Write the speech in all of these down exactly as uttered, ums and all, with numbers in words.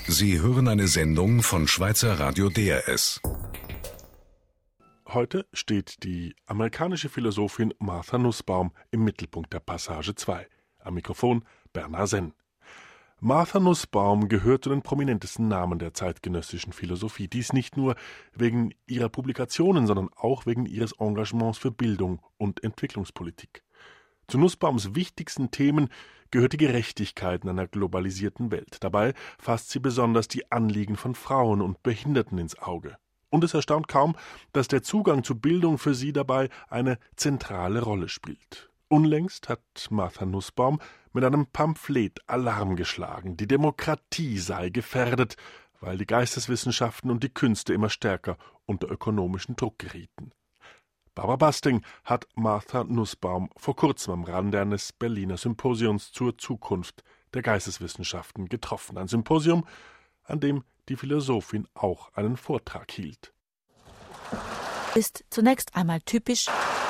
Sie hören eine Sendung von Schweizer Radio D R S. Heute steht die amerikanische Philosophin Martha Nussbaum im Mittelpunkt der Passage zwei. Am Mikrofon Bernhard Senn. Martha Nussbaum gehört zu den prominentesten Namen der zeitgenössischen Philosophie. Dies nicht nur wegen ihrer Publikationen, sondern auch wegen ihres Engagements für Bildung und Entwicklungspolitik. Zu Nussbaums wichtigsten Themen gehört die Gerechtigkeit in einer globalisierten Welt. Dabei fasst sie besonders die Anliegen von Frauen und Behinderten ins Auge. Und es erstaunt kaum, dass der Zugang zu Bildung für sie dabei eine zentrale Rolle spielt. Unlängst hat Martha Nussbaum mit einem Pamphlet Alarm geschlagen. Die Demokratie sei gefährdet, weil die Geisteswissenschaften und die Künste immer stärker unter ökonomischen Druck gerieten. Barbara Basting hat Martha Nussbaum vor kurzem am Rande eines Berliner Symposiums zur Zukunft der Geisteswissenschaften getroffen. Ein Symposium, an dem die Philosophin auch einen Vortrag hielt. Ist zunächst einmal typisch.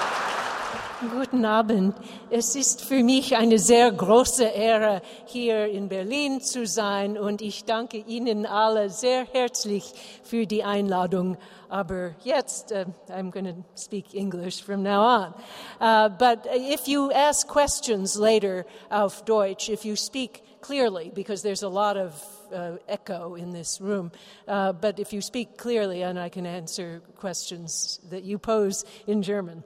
Guten Abend. Es ist für mich eine sehr große Ehre, hier in Berlin zu sein, und ich danke Ihnen alle sehr herzlich für die Einladung. Aber jetzt, uh, I'm going to speak English from now on. Uh, but if you ask questions later auf Deutsch, if you speak clearly, because there's a lot of uh, echo in this room, uh, but if you speak clearly, and I can answer questions that you pose in German.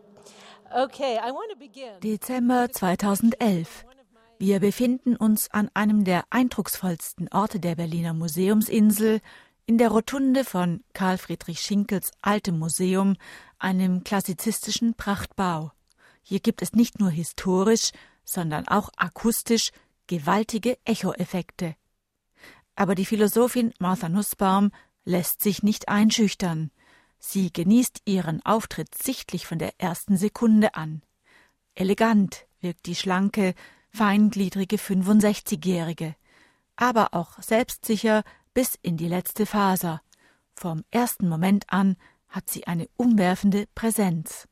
Okay, I want to begin. Dezember zweitausendelf. Wir befinden uns an einem der eindrucksvollsten Orte der Berliner Museumsinsel, in der Rotunde von Karl Friedrich Schinkels Altem Museum, einem klassizistischen Prachtbau. Hier gibt es nicht nur historisch, sondern auch akustisch gewaltige Echoeffekte. Aber die Philosophin Martha Nussbaum lässt sich nicht einschüchtern. Sie genießt ihren Auftritt sichtlich von der ersten Sekunde an. Elegant wirkt die schlanke, feingliedrige fünfundsechzigjährige, aber auch selbstsicher bis in die letzte Faser. Vom ersten Moment an hat sie eine umwerfende Präsenz.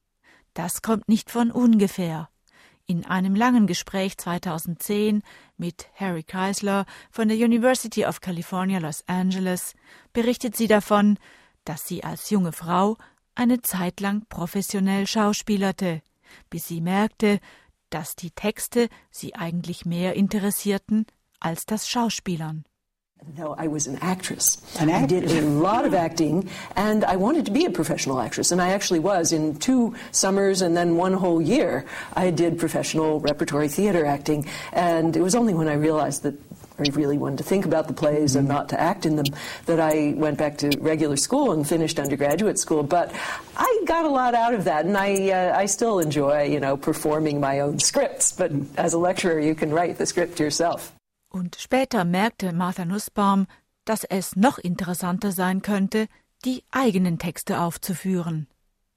Das kommt nicht von ungefähr. In einem langen Gespräch zweitausendzehn mit Harry Kreisler von der University of California, Los Angeles berichtet sie davon, dass sie als junge Frau eine Zeit lang professionell schauspielerte, bis sie merkte, dass die Texte sie eigentlich mehr interessierten als das Schauspielern. No, I was an actress. An actress. I did a lot of acting, and I wanted to be a professional actress, and I actually was. In two summers and then one whole year, I did professional repertory theater acting, and it was only when I realized that I really wanted to think about the plays and not to act in them that I went back to regular school and finished undergraduate school. But I got a lot out of that, and I uh, I still enjoy, you know, performing my own scripts. But as a lecturer, you can write the script yourself. Und später merkte Martha Nussbaum, dass es noch interessanter sein könnte, die eigenen Texte aufzuführen.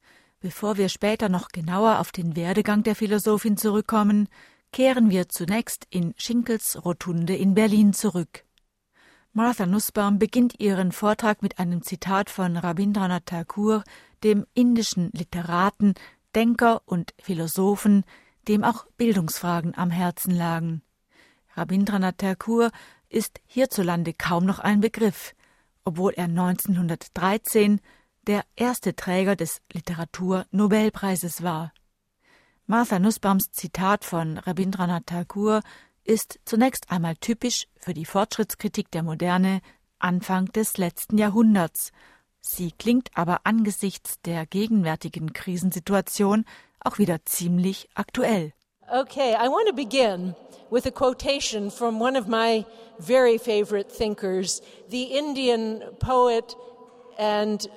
Bevor wir später noch genauer auf den Werdegang der Philosophin zurückkommen, kehren wir zunächst in Schinkels Rotunde in Berlin zurück. Martha Nussbaum beginnt ihren Vortrag mit einem Zitat von Rabindranath Tagore, dem indischen Literaten, Denker und Philosophen, dem auch Bildungsfragen am Herzen lagen. Rabindranath Tagore ist hierzulande kaum noch ein Begriff, obwohl er neunzehnhundertdreizehn der erste Träger des Literaturnobelpreises war. Martha Nussbaums Zitat von Rabindranath Tagore ist zunächst einmal typisch für die Fortschrittskritik der Moderne Anfang des letzten Jahrhunderts. Sie klingt aber angesichts der gegenwärtigen Krisensituation auch wieder ziemlich aktuell. Okay, I want to begin with a quotation from one of my very favorite thinkers, the Indian poet and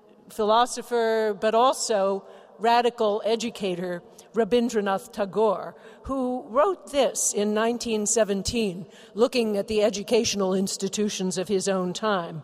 philosopher, but also radical educator, Rabindranath Tagore, who wrote this in nineteen seventeen, looking at the educational institutions of his own time.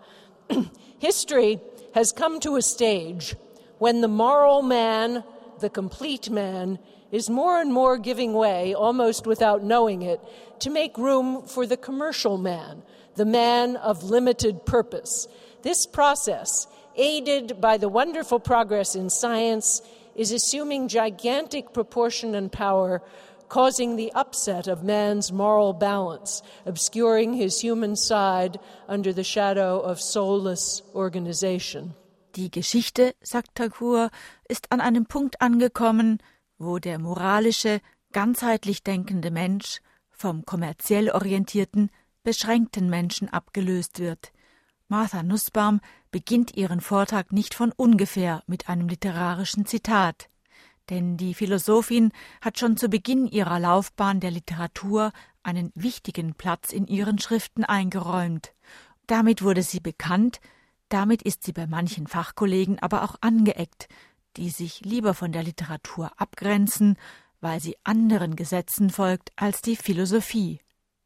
History has come to a stage when the moral man, the complete man, is more and more giving way, almost without knowing it, to make room for the commercial man, the man of limited purpose. This process, aided by the wonderful progress in science, is assuming gigantic proportion and power, causing the upset of man's moral balance, obscuring his human side under the shadow of soulless organization. Die Geschichte, sagt Tagore, ist an einem Punkt angekommen, wo der moralische, ganzheitlich denkende Mensch vom kommerziell orientierten, beschränkten Menschen abgelöst wird. Martha Nussbaum beginnt ihren Vortrag nicht von ungefähr mit einem literarischen Zitat. Denn die Philosophin hat schon zu Beginn ihrer Laufbahn der Literatur einen wichtigen Platz in ihren Schriften eingeräumt. Damit wurde sie bekannt, damit ist sie bei manchen Fachkollegen aber auch angeeckt, die sich lieber von der Literatur abgrenzen, weil sie anderen Gesetzen folgt als die Philosophie.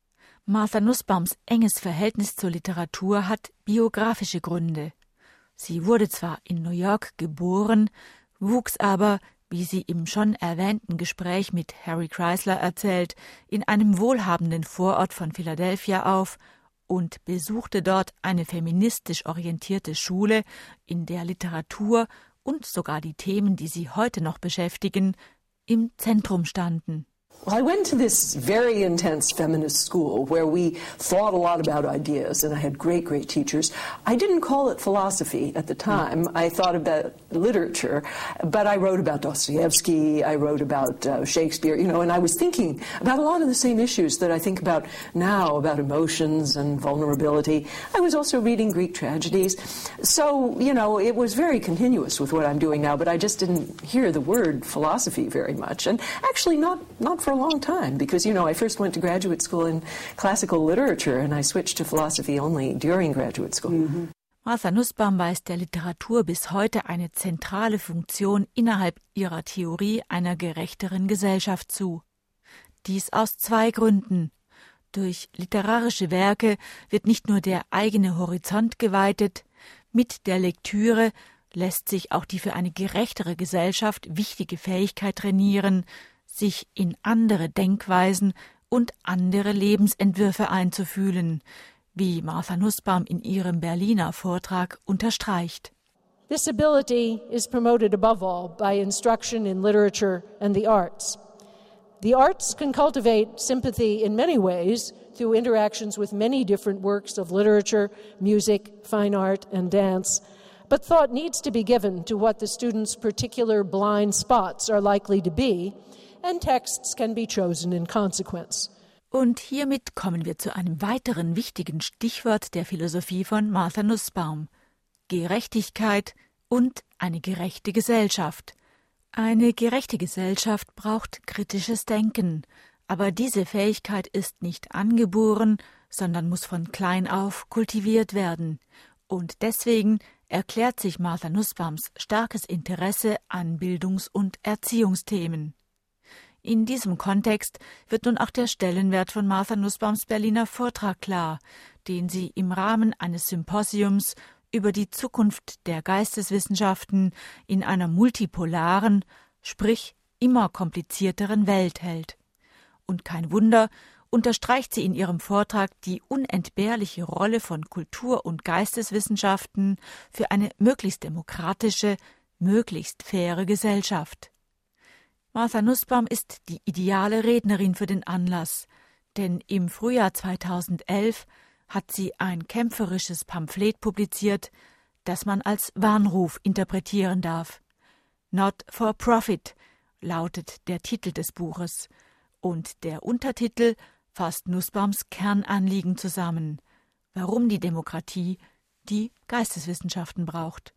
Martha Nussbaums enges Verhältnis zur Literatur hat biografische Gründe. Sie wurde zwar in New York geboren, wuchs aber, wie sie im schon erwähnten Gespräch mit Harry Kreisler erzählt, in einem wohlhabenden Vorort von Philadelphia auf und besuchte dort eine feministisch orientierte Schule, in der Literatur und sogar die Themen, die sie heute noch beschäftigen, im Zentrum standen. Well, I went to this very intense feminist school where we thought a lot about ideas, and I had great, great teachers. I didn't call it philosophy at the time. I thought about literature, but I wrote about Dostoevsky, I wrote about uh, Shakespeare, you know, and I was thinking about a lot of the same issues that I think about now, about emotions and vulnerability. I was also reading Greek tragedies. So, you know, it was very continuous with what I'm doing now, but I just didn't hear the word philosophy very much. And actually not, not for a long time, because, you know, I first went to graduate school in classical literature and I switched to philosophy only during graduate school. Mhm. Martha Nussbaum weist der Literatur bis heute eine zentrale Funktion innerhalb ihrer Theorie einer gerechteren Gesellschaft zu. Dies aus zwei Gründen. Durch literarische Werke wird nicht nur der eigene Horizont geweitet, mit der Lektüre lässt sich auch die für eine gerechtere Gesellschaft wichtige Fähigkeit trainieren, sich in andere Denkweisen und andere Lebensentwürfe einzufühlen, wie Martha Nussbaum in ihrem Berliner Vortrag unterstreicht. This ability is promoted above all by instruction in literature and the arts. The arts can cultivate sympathy in many ways through interactions with many different works of literature, music, fine art, and dance. But thought needs to be given to what the student's particular blind spots are likely to be, and texts can be chosen in consequence. Und hiermit kommen wir zu einem weiteren wichtigen Stichwort der Philosophie von Martha Nussbaum: Gerechtigkeit und eine gerechte Gesellschaft. Eine gerechte Gesellschaft braucht kritisches Denken, aber diese Fähigkeit ist nicht angeboren, sondern muss von klein auf kultiviert werden. Und deswegen erklärt sich Martha Nussbaums starkes Interesse an Bildungs- und Erziehungsthemen. In diesem Kontext wird nun auch der Stellenwert von Martha Nussbaums Berliner Vortrag klar, den sie im Rahmen eines Symposiums über die Zukunft der Geisteswissenschaften in einer multipolaren, sprich immer komplizierteren Welt hält. Und kein Wunder, unterstreicht sie in ihrem Vortrag die unentbehrliche Rolle von Kultur- und Geisteswissenschaften für eine möglichst demokratische, möglichst faire Gesellschaft. Martha Nussbaum ist die ideale Rednerin für den Anlass, denn im Frühjahr zweitausendelf hat sie ein kämpferisches Pamphlet publiziert, das man als Warnruf interpretieren darf. Not for Profit lautet der Titel des Buches, und der Untertitel fasst Nussbaums Kernanliegen zusammen, warum die Demokratie die Geisteswissenschaften braucht.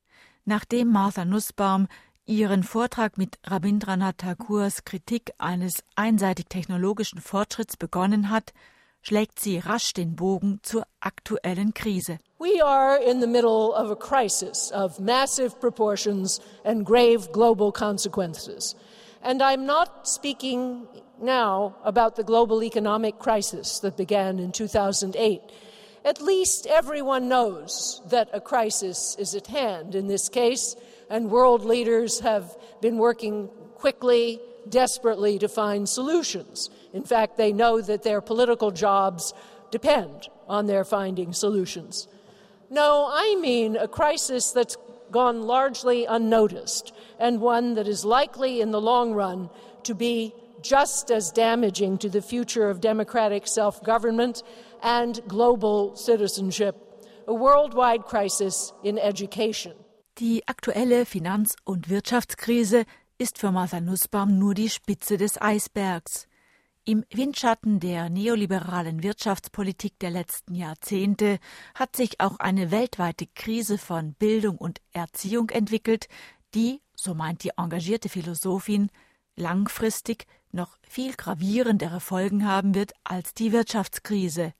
Nachdem Martha Nussbaum ihren Vortrag mit Rabindranath Tagores Kritik eines einseitig technologischen Fortschritts begonnen hat, schlägt sie rasch den Bogen zur aktuellen Krise. We are in the middle of a crisis of massive proportions and grave global consequences. And I'm not speaking now about the global economic crisis that began in two thousand eight. At least everyone knows that a crisis is at hand in this case, and world leaders have been working quickly, desperately to find solutions. In fact, they know that their political jobs depend on their finding solutions. No, I mean a crisis that's gone largely unnoticed, and one that is likely in the long run to be just as damaging to the future of democratic self-government and global citizenship, a worldwide crisis in education. Die aktuelle Finanz- und Wirtschaftskrise ist für Martha Nussbaum nur die Spitze des Eisbergs. Im Windschatten der neoliberalen Wirtschaftspolitik der letzten Jahrzehnte hat sich auch eine weltweite Krise von Bildung und Erziehung entwickelt, die, so meint die engagierte Philosophin, langfristig noch viel gravierendere Folgen haben wird als die Wirtschaftskrise.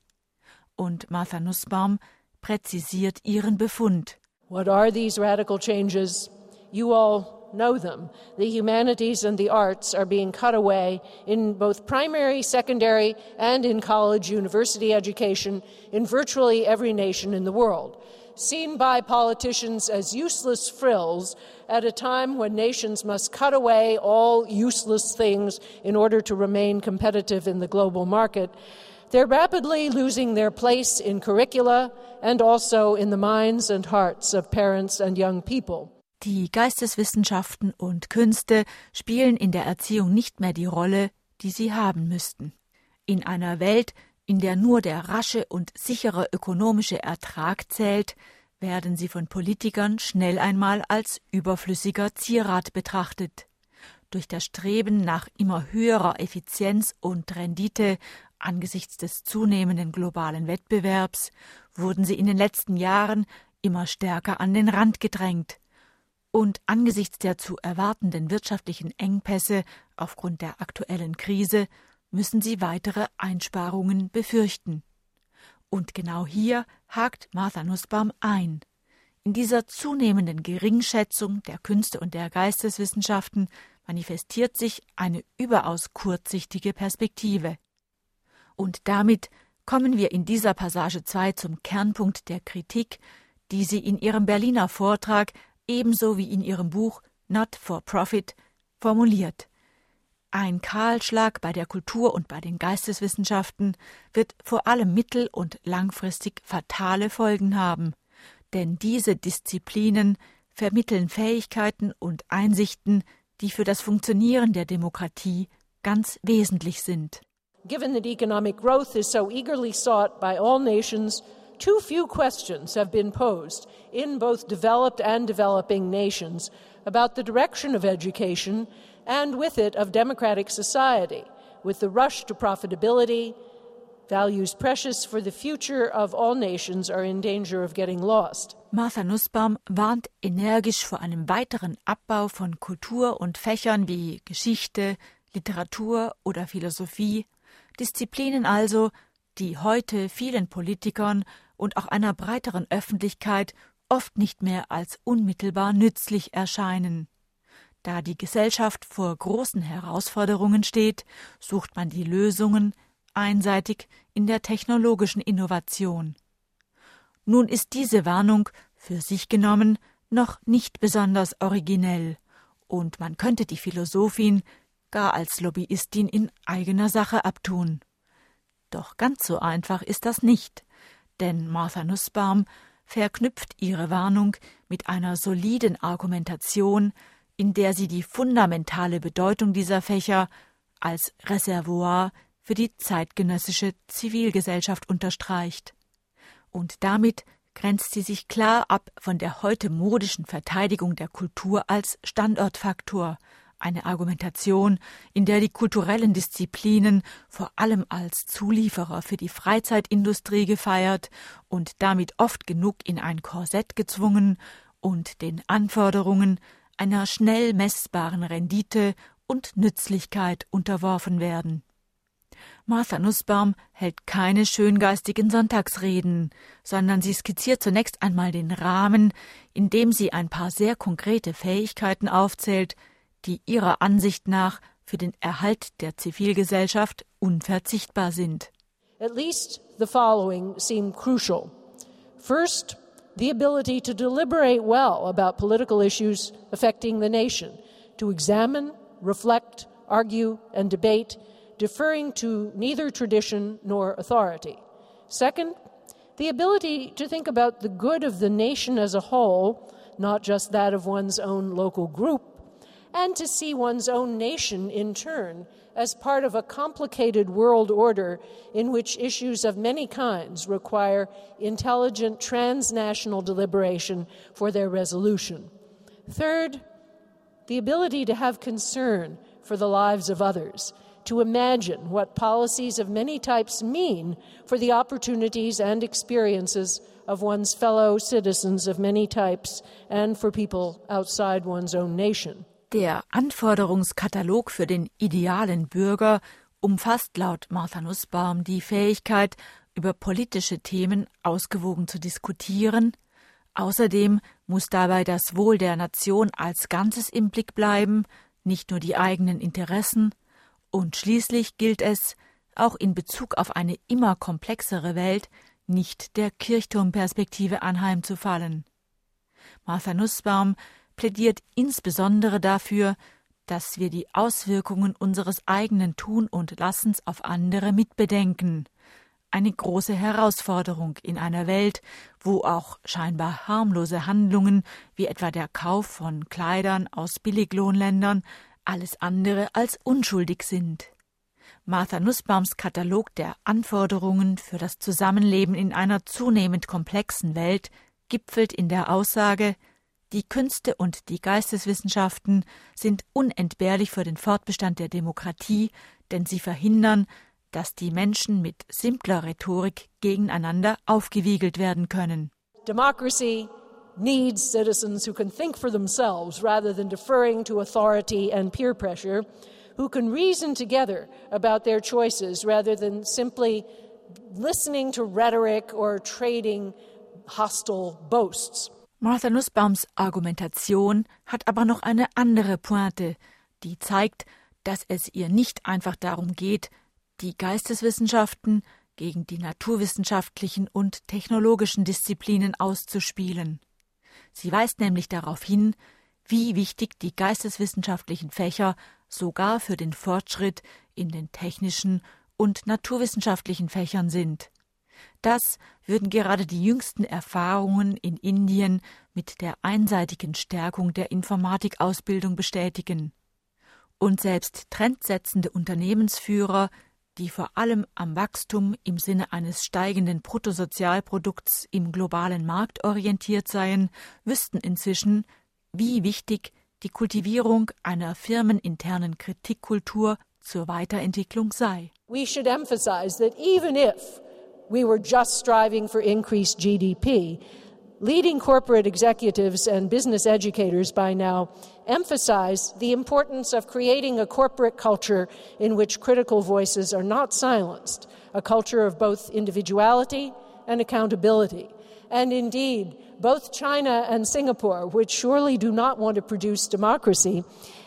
Und Martha Nussbaum präzisiert ihren Befund. What are these radical changes? You all know them. The humanities and the arts are being cut away in both primary, secondary, and in college university education in virtually every nation in the world, seen by politicians as useless frills at a time when nations must cut away all useless things in order to remain competitive in the global market. They're rapidly losing their place in curricula and also in the minds and hearts of parents and young people. Die Geisteswissenschaften und Künste spielen in der Erziehung nicht mehr die Rolle, die sie haben müssten. In einer Welt, in der nur der rasche und sichere ökonomische Ertrag zählt, werden sie von Politikern schnell einmal als überflüssiger Zierat betrachtet. Durch das Streben nach immer höherer Effizienz und Rendite angesichts des zunehmenden globalen Wettbewerbs wurden sie in den letzten Jahren immer stärker an den Rand gedrängt. Und angesichts der zu erwartenden wirtschaftlichen Engpässe aufgrund der aktuellen Krise müssen sie weitere Einsparungen befürchten. Und genau hier hakt Martha Nussbaum ein. In dieser zunehmenden Geringschätzung der Künste und der Geisteswissenschaften manifestiert sich eine überaus kurzsichtige Perspektive. Und damit kommen wir in dieser Passage zwei zum Kernpunkt der Kritik, die sie in ihrem Berliner Vortrag ebenso wie in ihrem Buch Not for Profit formuliert. Ein Kahlschlag bei der Kultur und bei den Geisteswissenschaften wird vor allem mittel- und langfristig fatale Folgen haben, denn diese Disziplinen vermitteln Fähigkeiten und Einsichten, die für das Funktionieren der Demokratie ganz wesentlich sind. Given that economic growth is so eagerly sought by all nations, too few questions have been posed in both developed and developing nations about the direction of education and with it of democratic society, with the rush to profitability, values precious for the future of all nations are in danger of getting lost. Martha Nussbaum warnt energisch vor einem weiteren Abbau von Kultur und Fächern wie Geschichte, Literatur oder Philosophie, Disziplinen also, die heute vielen Politikern und auch einer breiteren Öffentlichkeit oft nicht mehr als unmittelbar nützlich erscheinen. Da die Gesellschaft vor großen Herausforderungen steht, sucht man die Lösungen einseitig in der technologischen Innovation. Nun ist diese Warnung für sich genommen noch nicht besonders originell und man könnte die Philosophin gar als Lobbyistin in eigener Sache abtun. Doch ganz so einfach ist das nicht, denn Martha Nussbaum verknüpft ihre Warnung mit einer soliden Argumentation, in der sie die fundamentale Bedeutung dieser Fächer als Reservoir für die zeitgenössische Zivilgesellschaft unterstreicht. Und damit grenzt sie sich klar ab von der heute modischen Verteidigung der Kultur als Standortfaktor, eine Argumentation, in der die kulturellen Disziplinen vor allem als Zulieferer für die Freizeitindustrie gefeiert und damit oft genug in ein Korsett gezwungen und den Anforderungen einer schnell messbaren Rendite und Nützlichkeit unterworfen werden. Martha Nussbaum hält keine schöngeistigen Sonntagsreden, sondern sie skizziert zunächst einmal den Rahmen, in dem sie ein paar sehr konkrete Fähigkeiten aufzählt, die ihrer Ansicht nach für den Erhalt der Zivilgesellschaft unverzichtbar sind. At least the following seem crucial. First, the ability to deliberate well about political issues affecting the nation, to examine, reflect, argue, and debate, deferring to neither tradition nor authority. Second, the ability to think about the good of the nation as a whole, not just that of one's own local group, and to see one's own nation in turn as part of a complicated world order in which issues of many kinds require intelligent transnational deliberation for their resolution. Third, the ability to have concern for the lives of others, to imagine what policies of many types mean for the opportunities and experiences of one's fellow citizens of many types and for people outside one's own nation. Der Anforderungskatalog für den idealen Bürger umfasst laut Martha Nussbaum die Fähigkeit, über politische Themen ausgewogen zu diskutieren. Außerdem muss dabei das Wohl der Nation als Ganzes im Blick bleiben, nicht nur die eigenen Interessen. Und schließlich gilt es, auch in Bezug auf eine immer komplexere Welt, nicht der Kirchturmperspektive anheimzufallen. Martha Nussbaum plädiert insbesondere dafür, dass wir die Auswirkungen unseres eigenen Tun und Lassens auf andere mitbedenken. Eine große Herausforderung in einer Welt, wo auch scheinbar harmlose Handlungen wie etwa der Kauf von Kleidern aus Billiglohnländern alles andere als unschuldig sind. Martha Nussbaums Katalog der Anforderungen für das Zusammenleben in einer zunehmend komplexen Welt gipfelt in der Aussage: Die Künste und die Geisteswissenschaften sind unentbehrlich für den Fortbestand der Demokratie, denn sie verhindern, dass die Menschen mit simpler Rhetorik gegeneinander aufgewiegelt werden können. Democracy needs citizens who can think for themselves rather than deferring to authority and peer pressure, who can reason together about their choices rather than simply listening to rhetoric or trading hostile boasts. Martha Nussbaums Argumentation hat aber noch eine andere Pointe, die zeigt, dass es ihr nicht einfach darum geht, die Geisteswissenschaften gegen die naturwissenschaftlichen und technologischen Disziplinen auszuspielen. Sie weist nämlich darauf hin, wie wichtig die geisteswissenschaftlichen Fächer sogar für den Fortschritt in den technischen und naturwissenschaftlichen Fächern sind. Das würden gerade die jüngsten Erfahrungen in Indien mit der einseitigen Stärkung der Informatikausbildung bestätigen. Und selbst trendsetzende Unternehmensführer, die vor allem am Wachstum im Sinne eines steigenden Bruttosozialprodukts im globalen Markt orientiert seien, wüssten inzwischen, wie wichtig die Kultivierung einer firmeninternen Kritikkultur zur Weiterentwicklung sei. We should emphasize that even if we were just striving for increased G D P, leading corporate executives and business educators by now emphasize the importance of creating a corporate culture in which critical voices are not silenced, a culture of both individuality and accountability. And indeed, both China and Singapore, which surely do not want to produce democracy,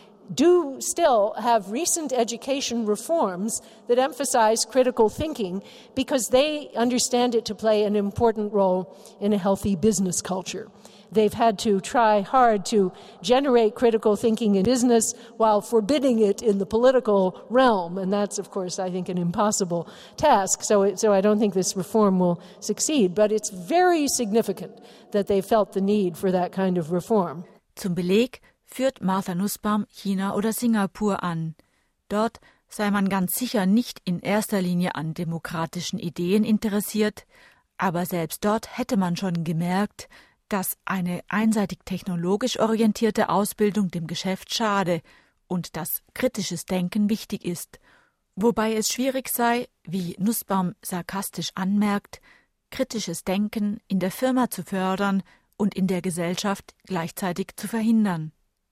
do still have recent education reforms that emphasize critical thinking because they understand it to play an important role in a healthy business culture. They've had to try hard to generate critical thinking in business while forbidding it in the political realm, and that's, of course, I think, an impossible task, so, it, so I don't think this reform will succeed, but it's very significant that they felt the need for that kind of reform. Zum Beleg führt Martha Nussbaum China oder Singapur an. Dort sei man ganz sicher nicht in erster Linie an demokratischen Ideen interessiert, aber selbst dort hätte man schon gemerkt, dass eine einseitig technologisch orientierte Ausbildung dem Geschäft schade und dass kritisches Denken wichtig ist, wobei es schwierig sei, wie Nussbaum sarkastisch anmerkt, kritisches Denken in der Firma zu fördern und in der Gesellschaft gleichzeitig zu verhindern.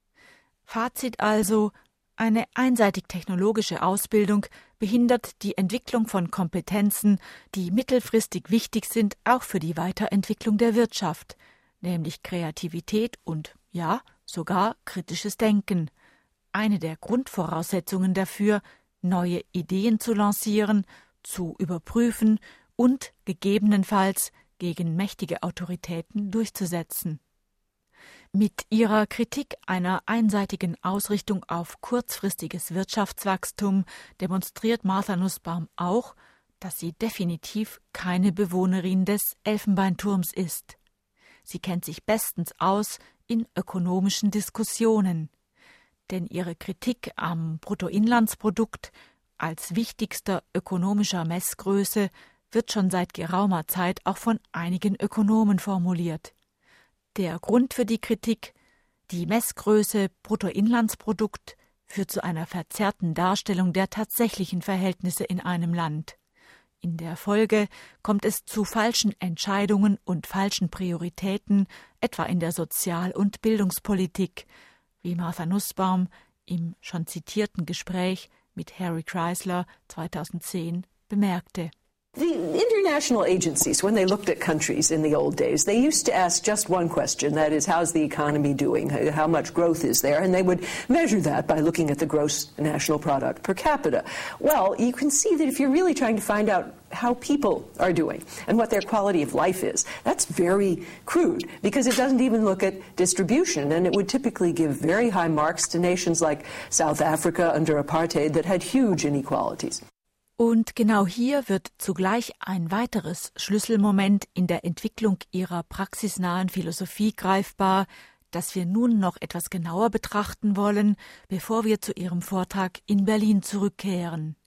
Fazit also: Eine einseitig technologische Ausbildung behindert die Entwicklung von Kompetenzen, die mittelfristig wichtig sind, auch für die Weiterentwicklung der Wirtschaft, nämlich Kreativität und, ja, sogar kritisches Denken. Eine der Grundvoraussetzungen dafür, neue Ideen zu lancieren, zu überprüfen und gegebenenfalls gegen mächtige Autoritäten durchzusetzen. Mit ihrer Kritik einer einseitigen Ausrichtung auf kurzfristiges Wirtschaftswachstum demonstriert Martha Nussbaum auch, dass sie definitiv keine Bewohnerin des Elfenbeinturms ist. Sie kennt sich bestens aus in ökonomischen Diskussionen. denn ihre Kritik am Bruttoinlandsprodukt als wichtigster ökonomischer Messgröße wird schon seit geraumer Zeit auch von einigen Ökonomen formuliert. Der Grund für die Kritik, die Messgröße Bruttoinlandsprodukt, führt zu einer verzerrten Darstellung der tatsächlichen Verhältnisse in einem Land. In der Folge kommt es zu falschen Entscheidungen und falschen Prioritäten, etwa in der Sozial- und Bildungspolitik, wie Martha Nussbaum im schon zitierten Gespräch mit Harry Chrysler zweitausendzehn bemerkte. The international agencies, when they looked at countries in the old days, they used to ask just one question, that is, how's the economy doing? How much growth is there? And they would measure that by looking at the gross national product per capita. Well, you can see that if you're really trying to find out how people are doing and what their quality of life is, that's very crude because it doesn't even look at distribution, and it would typically give very high marks to nations like South Africa under apartheid that had huge inequalities. Und genau hier wird zugleich ein weiteres Schlüsselmoment in der Entwicklung ihrer praxisnahen Philosophie greifbar, das wir nun noch etwas genauer betrachten wollen, bevor wir zu ihrem Vortrag in Berlin zurückkehren.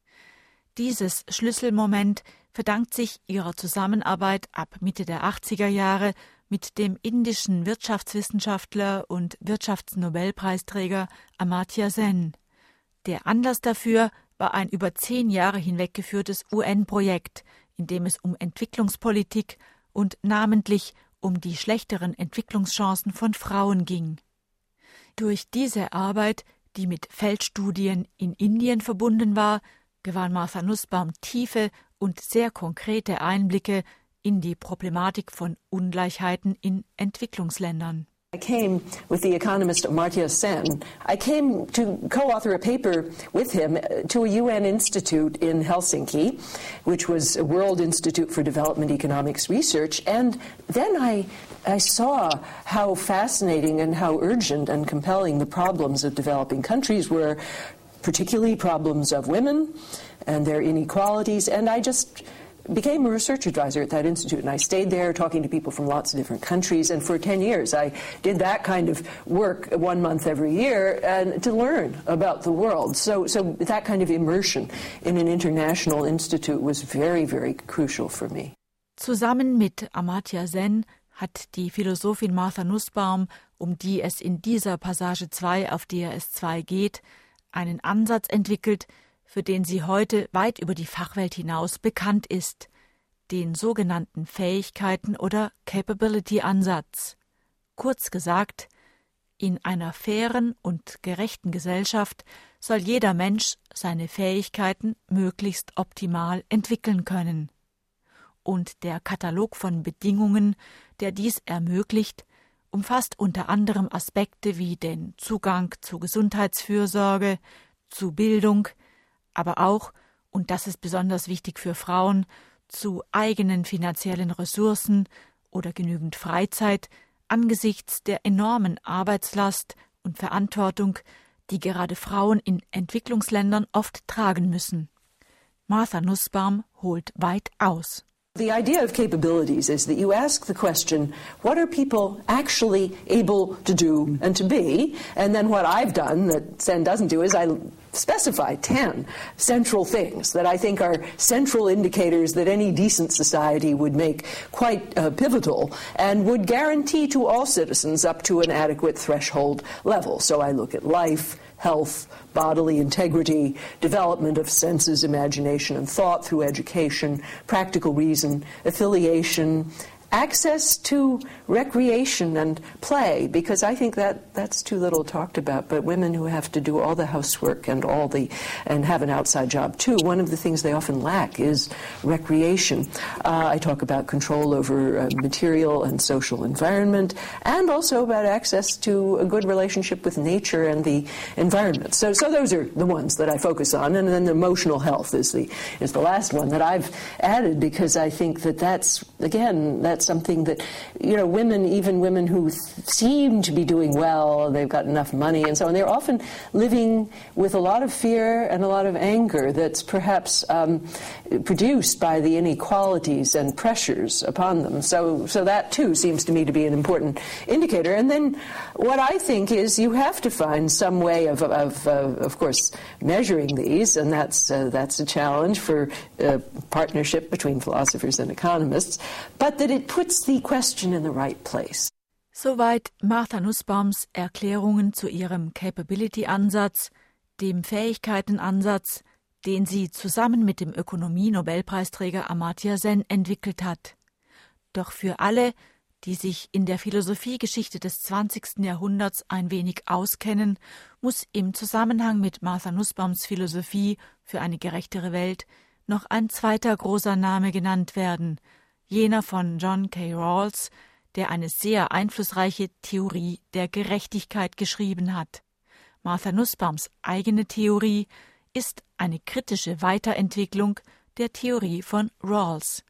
Dieses Schlüsselmoment verdankt sich ihrer Zusammenarbeit ab Mitte der achtziger Jahre mit dem indischen Wirtschaftswissenschaftler und Wirtschaftsnobelpreisträger Amartya Sen. Der Anlass dafür war ein über zehn Jahre hinweg geführtes U N-Projekt, in dem es um Entwicklungspolitik und namentlich um die schlechteren Entwicklungschancen von Frauen ging. Durch diese Arbeit, die mit Feldstudien in Indien verbunden war, gewann Martha Nussbaum tiefe und sehr konkrete Einblicke in die Problematik von Ungleichheiten in Entwicklungsländern. I came with the economist Amartya Sen. I came to co-author a paper with him to a U N institute in Helsinki, which was a World Institute for Development Economics Research. And then I, I saw how fascinating and how urgent and compelling the problems of developing countries were, particularly problems of women and their inequalities. And I just became a research advisor at that institute, and I stayed there talking to people from lots of different countries, and for ten years I did that kind of work one month every year and to learn about the world. So, so that kind of immersion in an international institute was very, very crucial for me. Zusammen mit Amartya Sen hat die Philosophin Martha Nussbaum, um die es in dieser Passage zwei auf D R S zwei geht, einen Ansatz entwickelt, für den sie heute weit über die Fachwelt hinaus bekannt ist, den sogenannten Fähigkeiten- oder Capability-Ansatz. Kurz gesagt, in einer fairen und gerechten Gesellschaft soll jeder Mensch seine Fähigkeiten möglichst optimal entwickeln können. Und der Katalog von Bedingungen, der dies ermöglicht, umfasst unter anderem Aspekte wie den Zugang zu Gesundheitsfürsorge, zu Bildung, aber auch, und das ist besonders wichtig für Frauen, zu eigenen finanziellen Ressourcen oder genügend Freizeit angesichts der enormen Arbeitslast und Verantwortung, die gerade Frauen in Entwicklungsländern oft tragen müssen. Martha Nussbaum holt weit aus. The idea of capabilities is that you ask the question, what are people actually able to do and to be? And then what I've done that Sen doesn't do is I specify ten central things that I think are central indicators that any decent society would make quite uh, pivotal and would guarantee to all citizens up to an adequate threshold level. So I look at life, health, bodily integrity, development of senses, imagination, and thought through education, practical reason, affiliation, access to recreation and play, because I think that that's too little talked about, but women who have to do all the housework and all the and have an outside job too, one of the things they often lack is recreation. Uh, I talk about control over uh, material and social environment, and also about access to a good relationship with nature and the environment. So so those are the ones that I focus on, and then the emotional health is the is the last one that I've added, because I think that that's, again, that's it's something that, you know, women, even women who th- seem to be doing well, they've got enough money and so on, they're often living with a lot of fear and a lot of anger that's perhaps um, produced by the inequalities and pressures upon them. So, so that too seems to me to be an important indicator. And then what I think is you have to find some way of, of, of, of course, measuring these, and that's uh, that's a challenge for uh, partnership between philosophers and economists, but that it puts the question in the right place. Soweit Martha Nussbaums Erklärungen zu ihrem Capability-Ansatz, dem Fähigkeitenansatz, den sie zusammen mit dem Ökonomie-Nobelpreisträger Amartya Sen entwickelt hat. Doch für alle, die sich in der Philosophiegeschichte des zwanzigsten Jahrhunderts ein wenig auskennen, muss im Zusammenhang mit Martha Nussbaums Philosophie für eine gerechtere Welt noch ein zweiter großer Name genannt werden, jener von John K. Rawls, der eine sehr einflussreiche Theorie der Gerechtigkeit geschrieben hat. Martha Nussbaums eigene Theorie ist eine kritische Weiterentwicklung der Theorie von Rawls.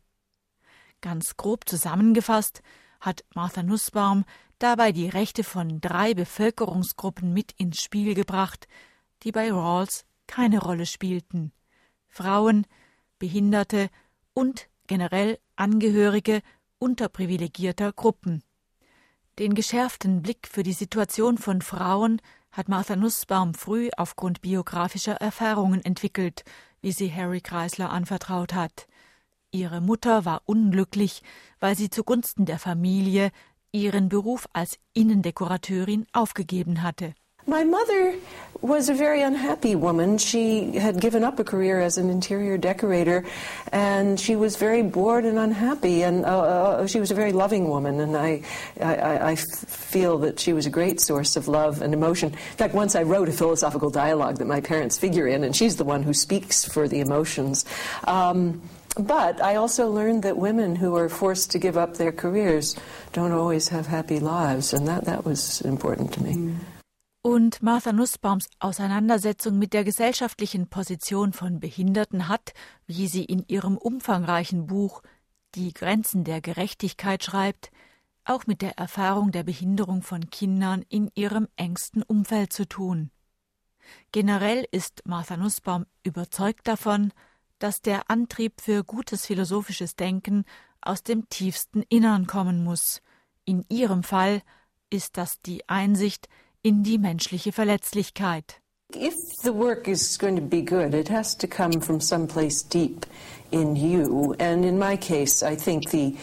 Ganz grob zusammengefasst hat Martha Nussbaum dabei die Rechte von drei Bevölkerungsgruppen mit ins Spiel gebracht, die bei Rawls keine Rolle spielten: Frauen, Behinderte und generell Angehörige unterprivilegierter Gruppen. Den geschärften Blick für die Situation von Frauen hat Martha Nussbaum früh aufgrund biografischer Erfahrungen entwickelt, wie sie Harry Kreisler anvertraut hat. Ihre Mutter war unglücklich, weil sie zugunsten der Familie ihren Beruf als Innendekorateurin aufgegeben hatte. My mother was a very unhappy woman. She had given up a career as an interior decorator, and she was very bored and unhappy. And uh, uh, she was a very loving woman, and I, I, I feel that she was a great source of love and emotion. In fact, once I wrote a philosophical dialogue that my parents figure in, and she's the one who speaks for the emotions. Um, But I also learned that women who are forced to give up their careers don't always have happy lives, and that, that was important to me. Und Martha Nussbaums Auseinandersetzung mit der gesellschaftlichen Position von Behinderten hat, wie sie in ihrem umfangreichen Buch Die Grenzen der Gerechtigkeit schreibt, auch mit der Erfahrung der Behinderung von Kindern in ihrem engsten Umfeld zu tun. Generell ist Martha Nussbaum überzeugt davon, dass der Antrieb für gutes philosophisches Denken aus dem tiefsten Innern kommen muss. In ihrem Fall ist das die Einsicht in die menschliche Verletzlichkeit. If the work is going to be good, it has to come from someplace deep in you. And in my case, I think the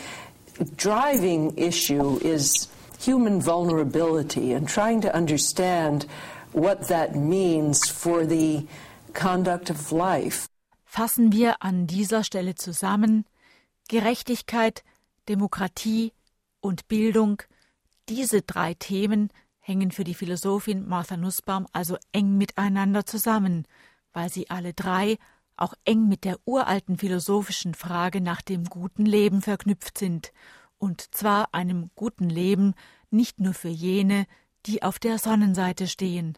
driving issue is human vulnerability and trying to understand what that means for the conduct of life. Fassen wir an dieser Stelle zusammen: Gerechtigkeit, Demokratie und Bildung, diese drei Themen hängen für die Philosophin Martha Nussbaum also eng miteinander zusammen, weil sie alle drei auch eng mit der uralten philosophischen Frage nach dem guten Leben verknüpft sind, und zwar einem guten Leben nicht nur für jene, die auf der Sonnenseite stehen.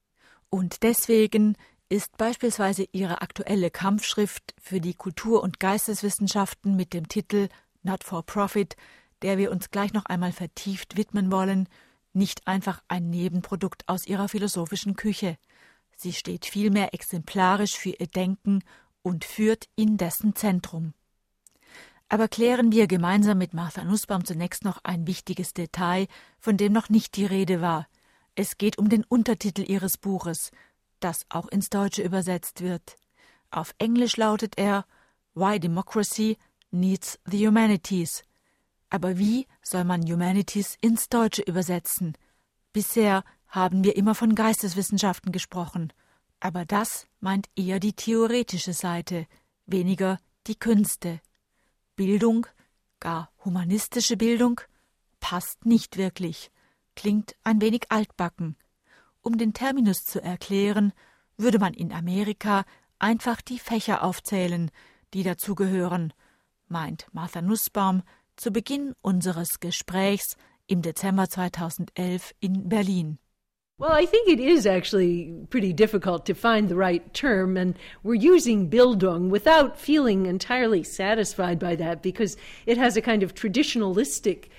Und deswegen ist beispielsweise ihre aktuelle Kampfschrift für die Kultur- und Geisteswissenschaften mit dem Titel Not for Profit, der wir uns gleich noch einmal vertieft widmen wollen, nicht einfach ein Nebenprodukt aus ihrer philosophischen Küche. Sie steht vielmehr exemplarisch für ihr Denken und führt in dessen Zentrum. Aber klären wir gemeinsam mit Martha Nussbaum zunächst noch ein wichtiges Detail, von dem noch nicht die Rede war. Es geht um den Untertitel ihres Buches, das auch ins Deutsche übersetzt wird. Auf Englisch lautet er Why Democracy Needs the Humanities. Aber wie soll man Humanities ins Deutsche übersetzen? Bisher haben wir immer von Geisteswissenschaften gesprochen, aber das meint eher die theoretische Seite, weniger die Künste. Bildung, gar humanistische Bildung, passt nicht wirklich, klingt ein wenig altbacken. Um den Terminus zu erklären, würde man in Amerika einfach die Fächer aufzählen, die dazugehören, meint Martha Nussbaum zu Beginn unseres Gesprächs im Dezember zweitausendelf in Berlin. Well, I think it is actually pretty difficult to find the right term, and we're using Bildung without feeling entirely satisfied by that because it has a kind of traditionalistic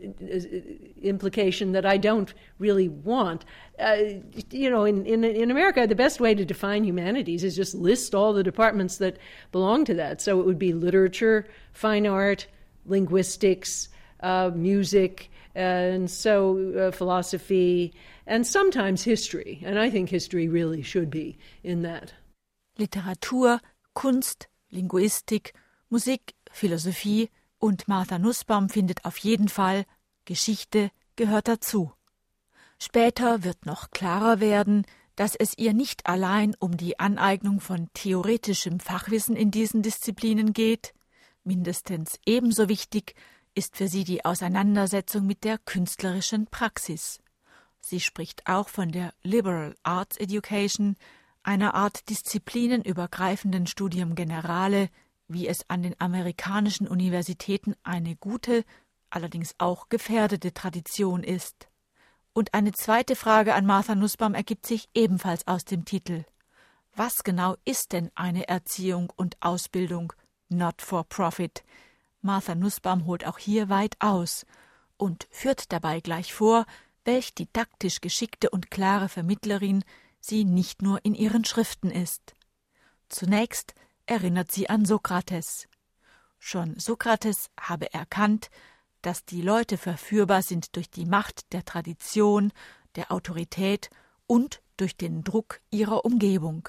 implication that I don't really want. Uh, you know, in, in in America, the best way to define humanities is just list all the departments that belong to that. So it would be literature, fine art, linguistics, uh, music, and so uh, philosophy, and sometimes history. And I think history really should be in that. Literatur, Kunst, Linguistik, Musik, Philosophie und Martha Nussbaum findet auf jeden Fall, Geschichte gehört dazu. Später wird noch klarer werden, dass es ihr nicht allein um die Aneignung von theoretischem Fachwissen in diesen Disziplinen geht. Mindestens ebenso wichtig ist für sie die Auseinandersetzung mit der künstlerischen Praxis. Sie spricht auch von der Liberal Arts Education, einer Art disziplinenübergreifenden Studium Generale, wie es an den amerikanischen Universitäten eine gute, allerdings auch gefährdete Tradition ist. Und eine zweite Frage an Martha Nussbaum ergibt sich ebenfalls aus dem Titel. Was genau ist denn eine Erziehung und Ausbildung not for profit? Martha Nussbaum holt auch hier weit aus und führt dabei gleich vor, welch didaktisch geschickte und klare Vermittlerin sie nicht nur in ihren Schriften ist. Zunächst erinnert sie an Sokrates. Schon Sokrates habe erkannt, dass die Leute verführbar sind durch die Macht der Tradition, der Autorität und durch den Druck ihrer Umgebung.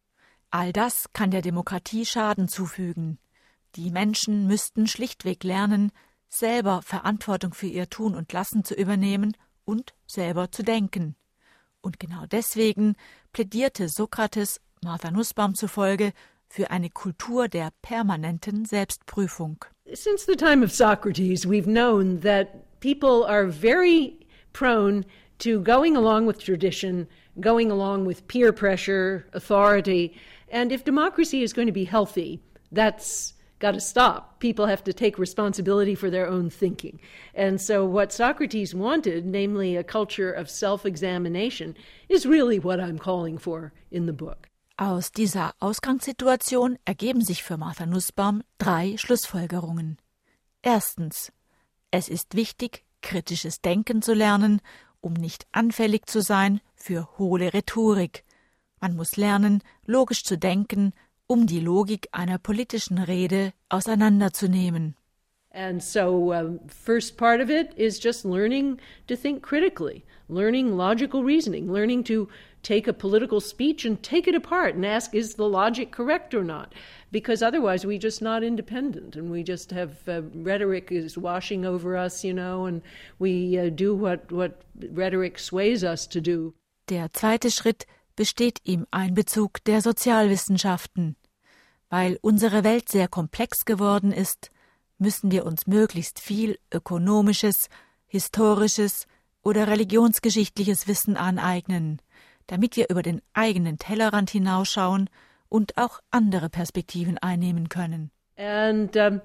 All das kann der Demokratie Schaden zufügen. Die Menschen müssten schlichtweg lernen, selber Verantwortung für ihr Tun und Lassen zu übernehmen und selber zu denken. Und genau deswegen plädierte Sokrates, Martha Nussbaum zufolge, für eine Kultur der permanenten Selbstprüfung. Since the time of Socrates, we've known that people are very prone to going along with tradition, going along with peer pressure, authority, and if democracy is going to be healthy, that's got to stop. People have to take responsibility for their own thinking. And so what Socrates wanted, namely a culture of self-examination, is really what I'm calling for in the book. Aus dieser Ausgangssituation ergeben sich für Martha Nussbaum drei Schlussfolgerungen. Erstens: Es ist wichtig, kritisches Denken zu lernen, um nicht anfällig zu sein für hohle Rhetorik. Man muss lernen, logisch zu denken, um die Logik einer politischen Rede auseinanderzunehmen. And so um, first part of it is just learning to think critically, learning logical reasoning, learning to take a political speech and take it apart and ask, is the logic correct or not? Because otherwise we're just not independent and we just have uh, rhetoric is washing over us, you know, and we uh, do what, what rhetoric sways us to do. Der zweite Schritt besteht im Einbezug der Sozialwissenschaften. Weil unsere Welt sehr komplex geworden ist, müssen wir uns möglichst viel ökonomisches, historisches oder religionsgeschichtliches Wissen aneignen, damit wir über den eigenen Tellerrand hinausschauen und auch andere Perspektiven einnehmen können. And um,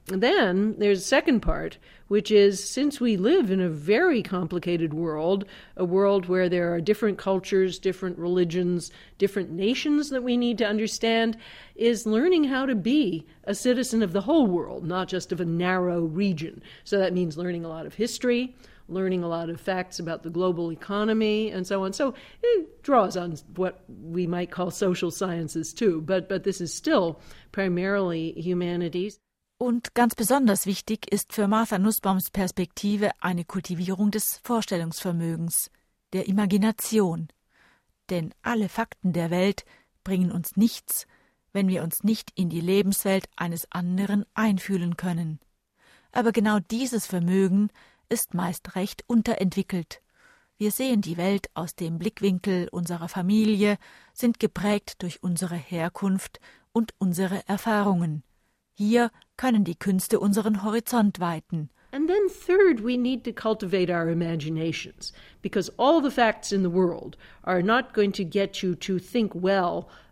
then there's a second part, which is since we live in a very complicated world, a world where there are different cultures, different religions, different nations that we need to understand, is learning how to be a citizen of the whole world, not just of a narrow region. So that means learning a lot of history, learning a lot of facts about the global economy, and so on. So it draws on what we might call social sciences too, but, but this is still primarily humanities. Und ganz besonders wichtig ist für Martha Nussbaums Perspektive eine Kultivierung des Vorstellungsvermögens, der Imagination. Denn alle Fakten der Welt bringen uns nichts, wenn wir uns nicht in die Lebenswelt eines anderen einfühlen können. Aber genau dieses Vermögen ist meist recht unterentwickelt. Wir sehen die Welt aus dem Blickwinkel unserer Familie, sind geprägt durch unsere Herkunft und unsere Erfahrungen. Hier können die Künste unseren Horizont weiten. And then third, we need to cultivate our imaginations, because all the facts in the world are not going to get you to think well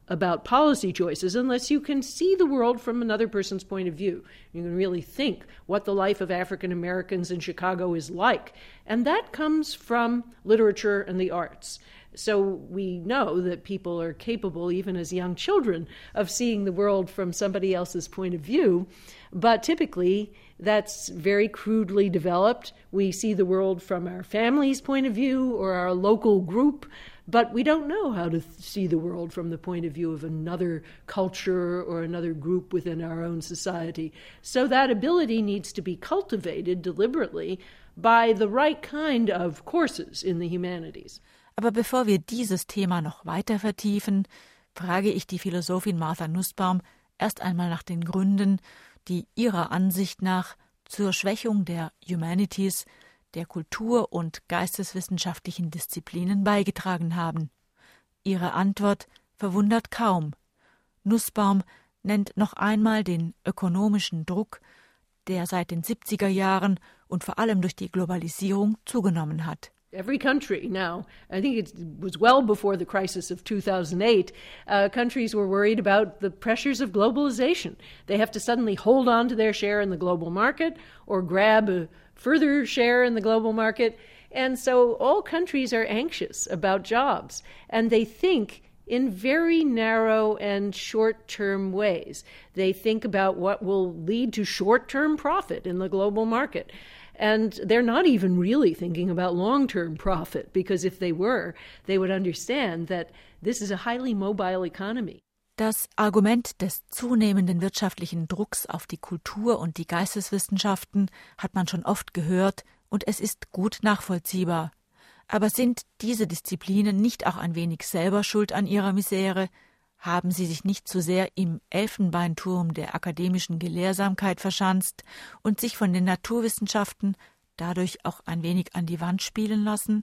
about policy choices unless you can see the world from another person's point of view. You can really think what the life of African Americans in Chicago is like. And that comes from literature and the arts. So we know that people are capable, even as young children, of seeing the world from somebody else's point of view. But typically, that's very crudely developed. We see the world from our family's point of view or our local group, but we don't know how to see the world from the point of view of another culture or another group within our own society. So that ability needs to be cultivated deliberately by the right kind of courses in the humanities. Aber bevor wir dieses Thema noch weiter vertiefen, frage ich die Philosophin Martha Nussbaum erst einmal nach den Gründen, die ihrer Ansicht nach zur Schwächung der Humanities, der Kultur- und geisteswissenschaftlichen Disziplinen beigetragen haben. Ihre Antwort verwundert kaum. Nussbaum nennt noch einmal den ökonomischen Druck, der seit den siebziger Jahren und vor allem durch die Globalisierung zugenommen hat. Every country now, I think it was well before the crisis of two thousand eight, uh, countries were worried about the pressures of globalization. They have to suddenly hold on to their share in the global market or grab a further share in the global market. And so all countries are anxious about jobs, and they think in very narrow and short-term ways. They think about what will lead to short-term profit in the global market. And they're not even really thinking about long-term profit, because if they were, they would understand that this is a highly mobile economy. Das Argument des zunehmenden wirtschaftlichen Drucks auf die Kultur und die Geisteswissenschaften hat man schon oft gehört und es ist gut nachvollziehbar. Aber sind diese Disziplinen nicht auch ein wenig selber schuld an ihrer Misere? Haben sie sich nicht zu sehr im Elfenbeinturm der akademischen Gelehrsamkeit verschanzt und sich von den Naturwissenschaften dadurch auch ein wenig an die Wand spielen lassen?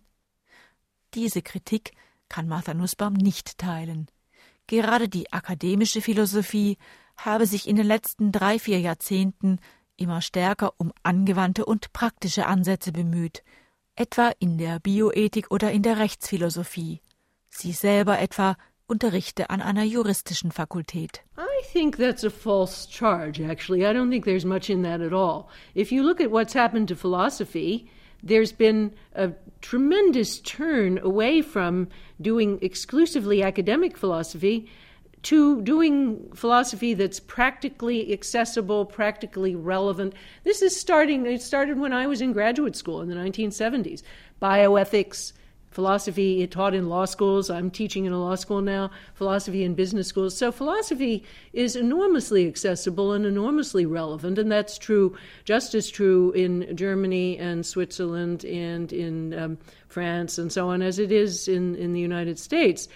Diese Kritik kann Martha Nussbaum nicht teilen. Gerade die akademische Philosophie habe sich in den letzten drei, vier Jahrzehnten immer stärker um angewandte und praktische Ansätze bemüht, etwa in der Bioethik oder in der Rechtsphilosophie. Sie selber etwa unterrichte an einer juristischen Fakultät. I think that's a false charge, actually. I don't think there's much in that at all. If you look at what's happened to philosophy, there's been a tremendous turn away from doing exclusively academic philosophy to doing philosophy that's practically accessible, practically relevant. This is starting, it started when I was in graduate school in the nineteen seventies. Bioethics, philosophy taught in law schools. I'm teaching in a law school now, philosophy in business schools. So philosophy is enormously accessible and enormously relevant, and that's true, just as true in Germany and Switzerland and in um, France and so on as it is in, in the United States.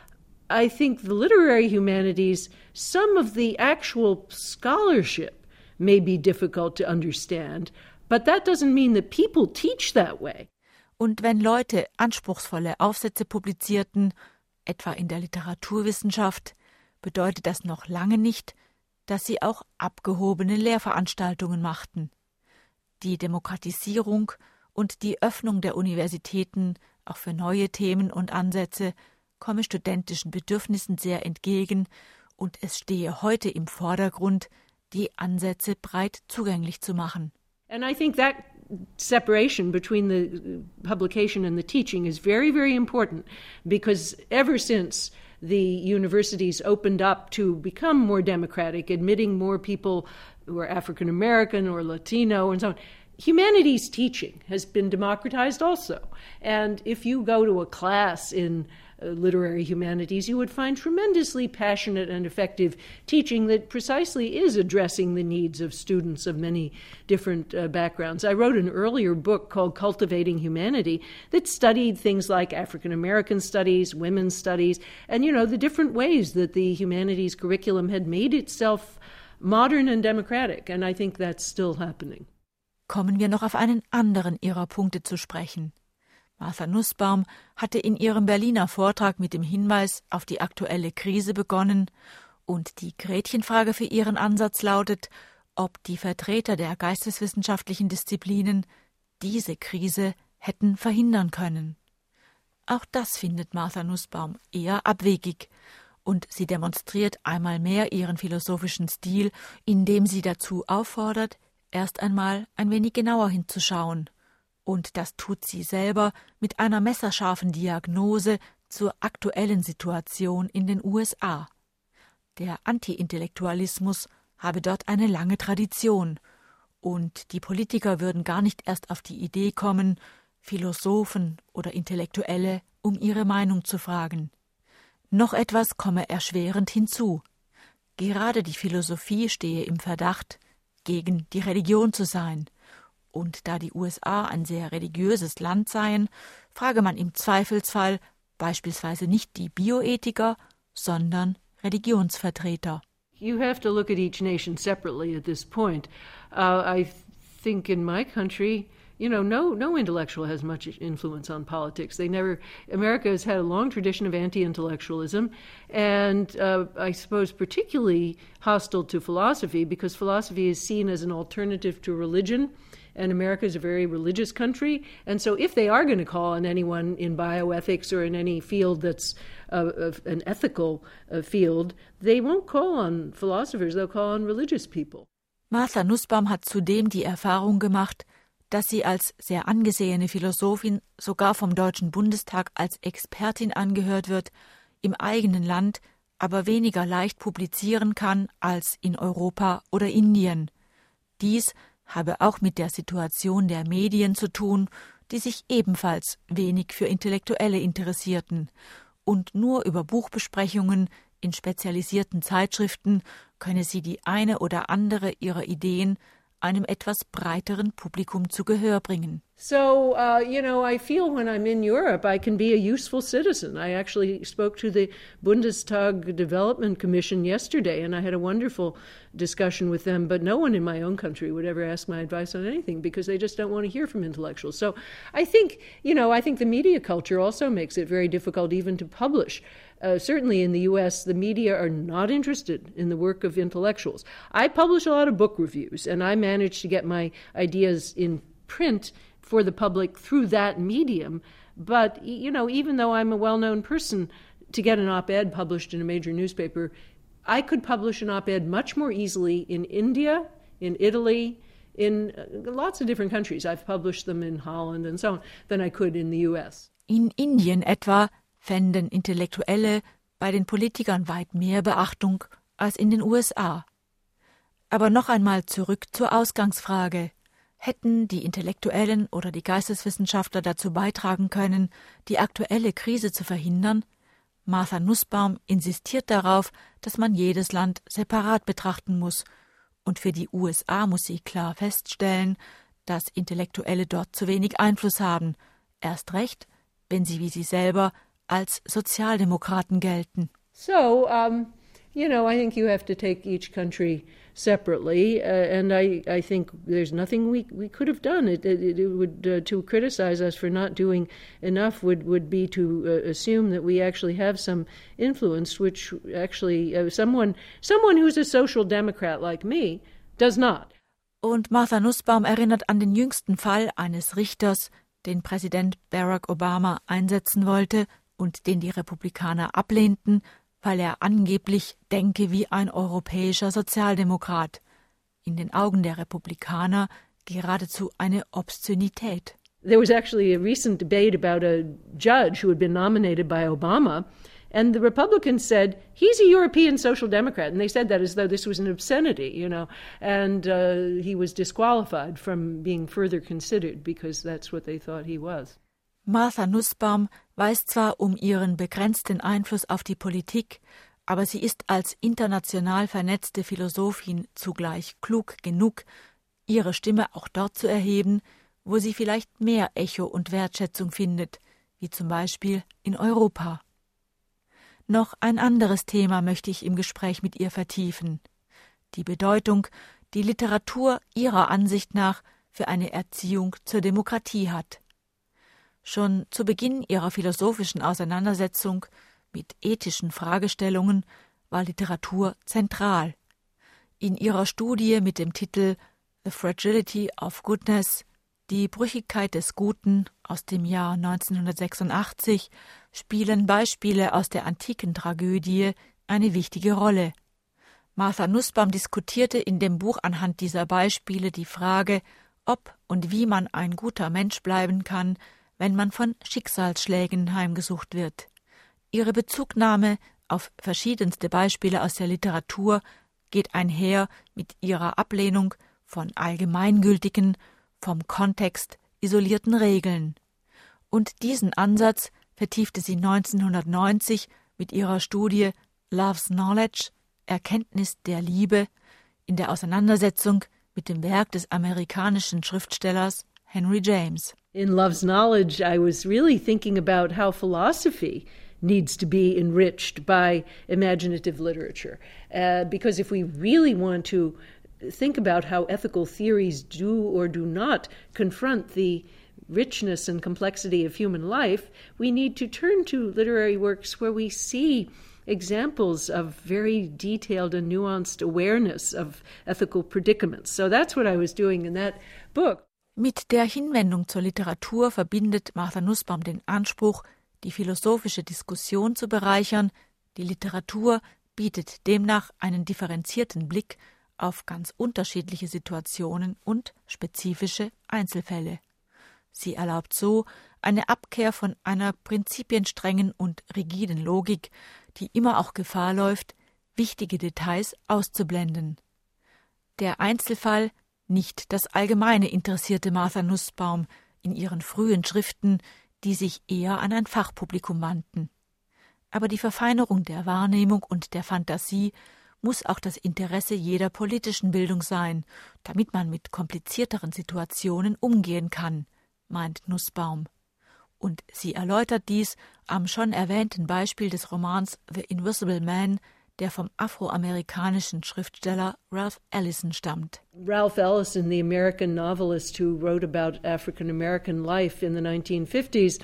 I think the literary humanities, some of the actual scholarship may be difficult to understand, but that doesn't mean that people teach that way. Und wenn Leute anspruchsvolle Aufsätze publizierten, etwa in der Literaturwissenschaft, bedeutet das noch lange nicht, dass sie auch abgehobene Lehrveranstaltungen machten. Die Demokratisierung und die Öffnung der Universitäten auch für neue Themen und Ansätze komme studentischen Bedürfnissen sehr entgegen und es stehe heute im Vordergrund, die Ansätze breit zugänglich zu machen. And I think that separation between the publication and the teaching is very, very important, because ever since the universities opened up to become more democratic, admitting more people who are African American or Latino and so on, humanities teaching has been democratized also. And if you go to a class in uh, literary humanities, you would find tremendously passionate and effective teaching that precisely is addressing the needs of students of many different uh, backgrounds. I wrote an earlier book called Cultivating Humanity that studied things like African American studies, women's studies, and, you know, the different ways that the humanities curriculum had made itself modern and democratic. And I think that's still happening. Kommen wir noch auf einen anderen ihrer Punkte zu sprechen. Martha Nussbaum hatte in ihrem Berliner Vortrag mit dem Hinweis auf die aktuelle Krise begonnen und die Gretchenfrage für ihren Ansatz lautet, ob die Vertreter der geisteswissenschaftlichen Disziplinen diese Krise hätten verhindern können. Auch das findet Martha Nussbaum eher abwegig Und sie demonstriert einmal mehr ihren philosophischen Stil, indem sie dazu auffordert, erst einmal ein wenig genauer hinzuschauen. Und das tut sie selber mit einer messerscharfen Diagnose zur aktuellen Situation in den U S A. Der Anti-Intellektualismus habe dort eine lange Tradition, und die Politiker würden gar nicht erst auf die Idee kommen, Philosophen oder Intellektuelle um ihre Meinung zu fragen. Noch etwas komme erschwerend hinzu. Gerade die Philosophie stehe im Verdacht, gegen die Religion zu sein. Und da die U S A ein sehr religiöses Land seien, frage man im Zweifelsfall beispielsweise nicht die Bioethiker, sondern Religionsvertreter. You have to look at each nation separately at this point. Uh, I think in my country, you know, no no intellectual has much influence on politics. They never. America has had a long tradition of anti-intellectualism, and uh, I suppose particularly hostile to philosophy, because philosophy is seen as an alternative to religion. And America is a very religious country. And so if they are going to call on anyone in bioethics or in any field that's uh, an ethical uh, field, they won't call on philosophers, they'll call on religious people. Martha Nussbaum hat zudem die Erfahrung gemacht, dass sie als sehr angesehene Philosophin sogar vom Deutschen Bundestag als Expertin angehört wird, im eigenen Land aber weniger leicht publizieren kann als in Europa oder Indien. Dies habe auch mit der Situation der Medien zu tun, die sich ebenfalls wenig für Intellektuelle interessierten, und nur über Buchbesprechungen in spezialisierten Zeitschriften könne sie die eine oder andere ihrer Ideen einem etwas breiteren Publikum zu Gehör bringen. So, uh, you know, I feel when I'm in Europe, I can be a useful citizen. I actually spoke to the Bundestag Development Commission yesterday, and I had a wonderful discussion with them, but no one in my own country would ever ask my advice on anything because they just don't want to hear from intellectuals. So I think, you know, I think the media culture also makes it very difficult even to publish. Uh, certainly in the U S, the media are not interested in the work of intellectuals. I publish a lot of book reviews, and I manage to get my ideas in print for the public through that medium. But, you know, even though I'm a well-known person, to get an op-ed published in a major newspaper, I could publish an op-ed much more easily in India, in Italy, in lots of different countries. I've published them in Holland and so on, than I could in the U S. In Indien etwa fänden Intellektuelle bei den Politikern weit mehr Beachtung als in den U S A. Aber noch einmal zurück zur Ausgangsfrage. Hätten die Intellektuellen oder die Geisteswissenschaftler dazu beitragen können, die aktuelle Krise zu verhindern? Martha Nussbaum insistiert darauf, dass man jedes Land separat betrachten muss. Und für die U S A muss sie klar feststellen, dass Intellektuelle dort zu wenig Einfluss haben. Erst recht, wenn sie wie sie selber als Sozialdemokraten gelten. So, um, you know, I think you have to take each country separately, uh, and I, I think there's nothing we we could have done. It, it, it would uh, to criticize us for not doing enough would would be to uh, assume that we actually have some influence, which actually uh, someone someone who's a social democrat like me does not. Und Martha Nussbaum erinnert an den jüngsten Fall eines Richters, den Präsident Barack Obama einsetzen wollte und den die Republikaner ablehnten, weil er angeblich denke wie ein europäischer Sozialdemokrat. In den Augen der Republikaner geradezu eine Obszönität. There was actually a recent debate about a judge who had been nominated by Obama, and the Republicans said, he's a European social democrat, and they said that as though this was an obscenity, you know, and uh, he was disqualified from being further considered because that's what they thought he was. Martha Nussbaum weiß zwar um ihren begrenzten Einfluss auf die Politik, aber sie ist als international vernetzte Philosophin zugleich klug genug, ihre Stimme auch dort zu erheben, wo sie vielleicht mehr Echo und Wertschätzung findet, wie zum Beispiel in Europa. Noch ein anderes Thema möchte ich im Gespräch mit ihr vertiefen: die Bedeutung, die Literatur ihrer Ansicht nach für eine Erziehung zur Demokratie hat. Schon zu Beginn ihrer philosophischen Auseinandersetzung mit ethischen Fragestellungen war Literatur zentral. In ihrer Studie mit dem Titel The Fragility of Goodness, die Brüchigkeit des Guten aus dem Jahr neunzehnhundertsechsundachtzig, spielen Beispiele aus der antiken Tragödie, eine wichtige Rolle. Martha Nussbaum diskutierte in dem Buch anhand dieser Beispiele die Frage, ob und wie man ein guter Mensch bleiben kann, wenn man von Schicksalsschlägen heimgesucht wird. Ihre Bezugnahme auf verschiedenste Beispiele aus der Literatur geht einher mit ihrer Ablehnung von allgemeingültigen, vom Kontext isolierten Regeln. Und diesen Ansatz vertiefte sie neunzehnhundertneunzig mit ihrer Studie Love's Knowledge, Erkenntnis der Liebe, in der Auseinandersetzung mit dem Werk des amerikanischen Schriftstellers Henry James. In Love's Knowledge, I was really thinking about how philosophy needs to be enriched by imaginative literature. Uh, because if we really want to think about how ethical theories do or do not confront the richness and complexity of human life, we need to turn to literary works where we see examples of very detailed and nuanced awareness of ethical predicaments. So that's what I was doing in that book. Mit der Hinwendung zur Literatur verbindet Martha Nussbaum den Anspruch, die philosophische Diskussion zu bereichern. Die Literatur bietet demnach einen differenzierten Blick auf ganz unterschiedliche Situationen und spezifische Einzelfälle. Sie erlaubt so eine Abkehr von einer prinzipienstrengen und rigiden Logik, die immer auch Gefahr läuft, wichtige Details auszublenden. Der Einzelfall, nicht das Allgemeine, interessierte Martha Nussbaum in ihren frühen Schriften, die sich eher an ein Fachpublikum wandten. Aber die Verfeinerung der Wahrnehmung und der Fantasie muss auch das Interesse jeder politischen Bildung sein, damit man mit komplizierteren Situationen umgehen kann, meint Nussbaum. Und sie erläutert dies am schon erwähnten Beispiel des Romans The Invisible Man, der vom afroamerikanischen Schriftsteller Ralph Ellison stammt. Ralph Ellison, the American novelist who wrote about African American life in the nineteen fifties,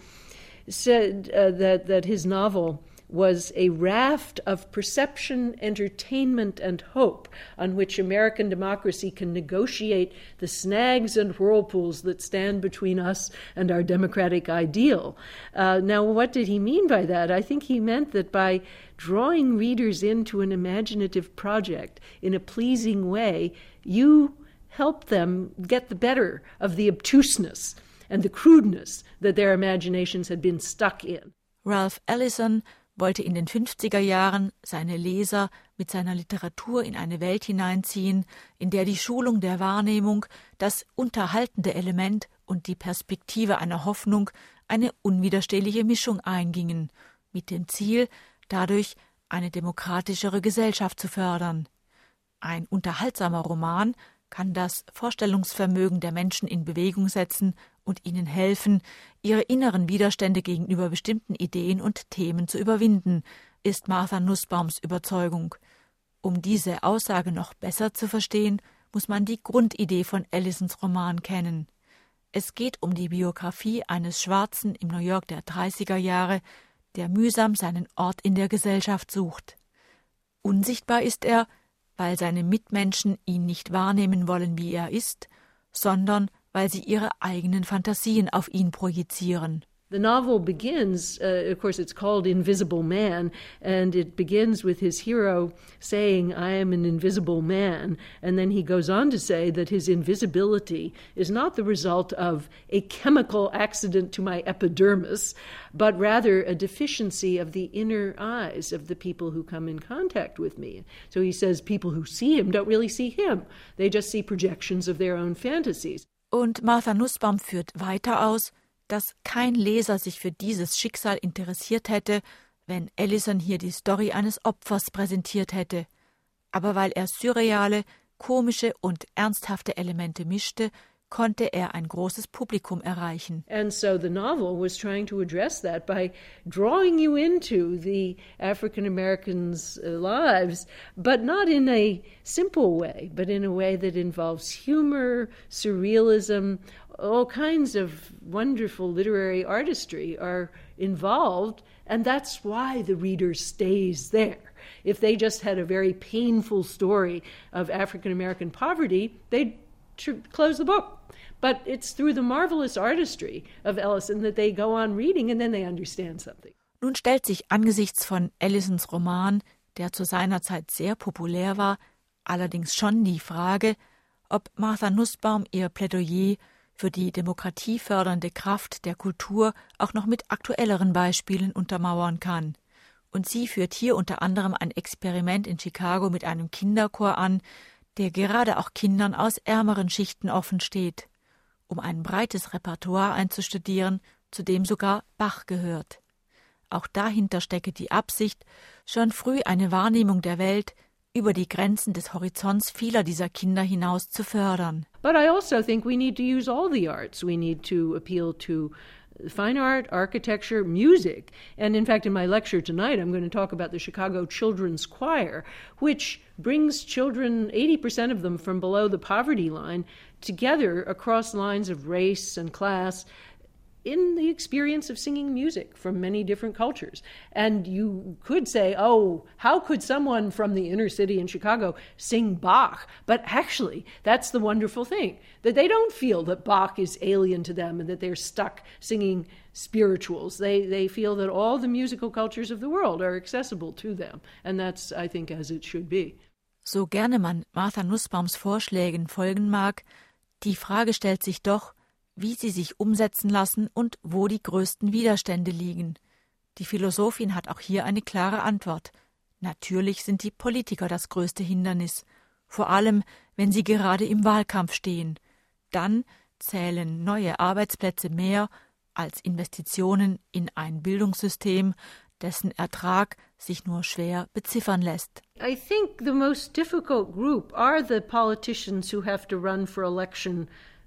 said uh, that, that his novel was a raft of perception, entertainment, and hope on which American democracy can negotiate the snags and whirlpools that stand between us and our democratic ideal. Uh, now, what did he mean by that? I think he meant that by drawing readers into an imaginative project in a pleasing way, you help them get the better of the obtuseness and the crudeness that their imaginations had been stuck in. Ralph Ellison wollte in den fünfziger Jahren seine Leser mit seiner Literatur in eine Welt hineinziehen, in der die Schulung der Wahrnehmung, das unterhaltende Element und die Perspektive einer Hoffnung eine unwiderstehliche Mischung eingingen, mit dem Ziel, dadurch eine demokratischere Gesellschaft zu fördern. Ein unterhaltsamer Roman kann das Vorstellungsvermögen der Menschen in Bewegung setzen und ihnen helfen, ihre inneren Widerstände gegenüber bestimmten Ideen und Themen zu überwinden, ist Martha Nussbaums Überzeugung. Um diese Aussage noch besser zu verstehen, muss man die Grundidee von Ellisons Roman kennen. Es geht um die Biografie eines Schwarzen im New York der dreißiger Jahre, der mühsam seinen Ort in der Gesellschaft sucht. Unsichtbar ist er, weil seine Mitmenschen ihn nicht wahrnehmen wollen, wie er ist, sondern weil sie ihre eigenen Fantasien auf ihn projizieren. The novel begins, uh, of course it's called Invisible Man, and it begins with his hero saying, I am an invisible man, and then he goes on to say that his invisibility is not the result of a chemical accident to my epidermis, but rather a deficiency of the inner eyes of the people who come in contact with me. So he says people who see him don't really see him. They just see projections of their own fantasies. Und Martha Nussbaum führt weiter aus, dass kein Leser sich für dieses Schicksal interessiert hätte, wenn Ellison hier die Story eines Opfers präsentiert hätte. Aber weil er surreale, komische und ernsthafte Elemente mischte, konnte er ein großes Publikum erreichen. And so the novel was trying to address that by drawing you into the African Americans' lives, but not in a simple way, but in a way that involves humor, surrealism, all kinds of wonderful literary artistry are involved, and that's why the reader stays there. If they just had a very painful story of African American poverty, they'd close the book. But it's through the marvelous artistry of Ellison that they go on reading and then they understand something. Nun stellt sich angesichts von Ellisons Roman der zu seiner Zeit sehr populär war, allerdings schon die Frage, ob Martha Nussbaum ihr Plädoyer für die demokratiefördernde Kraft der Kultur auch noch mit aktuelleren Beispielen untermauern kann. Und sie führt hier unter anderem ein Experiment in Chicago mit einem Kinderchor an, der gerade auch Kindern aus ärmeren Schichten offen steht, um ein breites Repertoire einzustudieren, zu dem sogar Bach gehört. Auch dahinter stecke die Absicht, schon früh eine Wahrnehmung der Welt über die Grenzen des Horizonts vieler dieser Kinder hinaus zu fördern. But I also think we need to use all the arts. We need to appeal to fine art, architecture, music. And in fact, in my lecture tonight, I'm going to talk about the Chicago Children's Choir, which brings children, eighty percent of them from below the poverty line, together across lines of race and class in the experience of singing music from many different cultures. And you could say, oh, how could someone from the inner city in Chicago sing Bach? But actually, that's the wonderful thing, that they don't feel that Bach is alien to them and that they're stuck singing spirituals. They, they feel that all the musical cultures of the world are accessible to them. And that's, I think, as it should be. So gerne man Martha Nussbaums Vorschlägen folgen mag, die Frage stellt sich doch, wie sie sich umsetzen lassen und wo die größten Widerstände liegen. Die Philosophin hat auch hier eine klare Antwort. Natürlich sind die Politiker das größte Hindernis, vor allem, wenn sie gerade im Wahlkampf stehen. Dann zählen neue Arbeitsplätze mehr als Investitionen in ein Bildungssystem, dessen Ertrag sich nur schwer beziffern lässt. I think the most difficult group are the politicians who have to run for election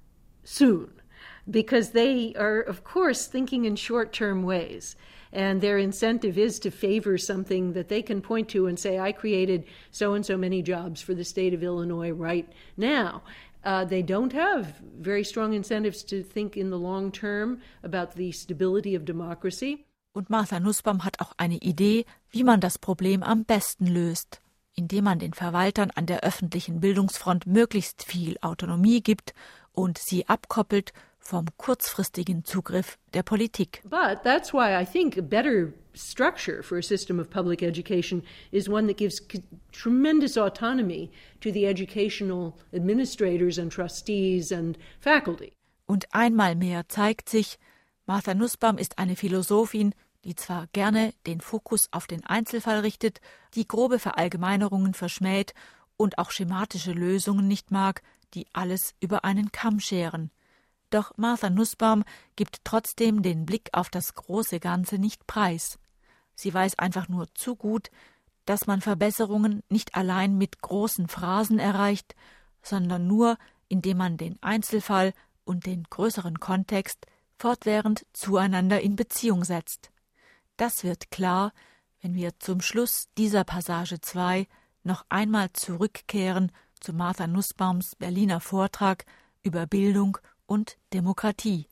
soon. Because they are, of course, thinking in short-term ways. And their incentive is to favor something that they can point to and say, I created so-and-so many jobs for the state of Illinois right now. Uh, they don't have very strong incentives to think in the long term about the stability of democracy. Und Martha Nussbaum hat auch eine Idee, wie man das Problem am besten löst, indem man den Verwaltern an der öffentlichen Bildungsfront möglichst viel Autonomie gibt und sie abkoppelt vom kurzfristigen Zugriff der Politik. But that's why I think a better structure for a system of public education is one that gives c- tremendous autonomy to the educational administrators and trustees and faculty. Und einmal mehr zeigt sich, Martha Nussbaum ist eine Philosophin, die zwar gerne den Fokus auf den Einzelfall richtet, die grobe Verallgemeinerungen verschmäht und auch schematische Lösungen nicht mag, die alles über einen Kamm scheren. Doch Martha Nussbaum gibt trotzdem den Blick auf das große Ganze nicht preis. Sie weiß einfach nur zu gut, dass man Verbesserungen nicht allein mit großen Phrasen erreicht, sondern nur, indem man den Einzelfall und den größeren Kontext fortwährend zueinander in Beziehung setzt. Das wird klar, wenn wir zum Schluss dieser Passage zwei noch einmal zurückkehren zu Martha Nussbaums Berliner Vortrag über Bildung und Demokratie.